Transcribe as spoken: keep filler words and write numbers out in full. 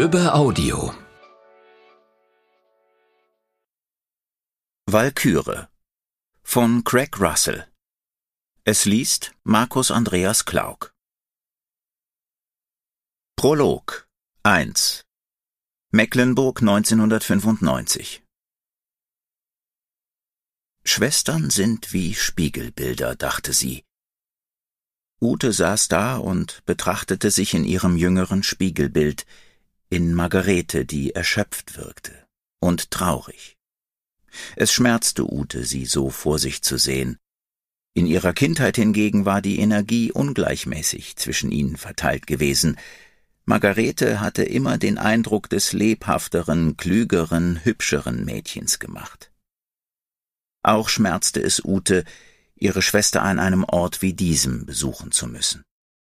Lübbe Audio. Walküre von Craig Russell. Es liest Markus Andreas Klauk. Prolog eins. Mecklenburg neunzehnhundertfünfundneunzig. Schwestern sind wie Spiegelbilder, dachte sie. Ute saß da und betrachtete sich in ihrem jüngeren Spiegelbild, in Margarete, die erschöpft wirkte und traurig. Es schmerzte Ute, sie so vor sich zu sehen. In ihrer Kindheit hingegen war die Energie ungleichmäßig zwischen ihnen verteilt gewesen. Margarete hatte immer den Eindruck des lebhafteren, klügeren, hübscheren Mädchens gemacht. Auch schmerzte es Ute, ihre Schwester an einem Ort wie diesem besuchen zu müssen.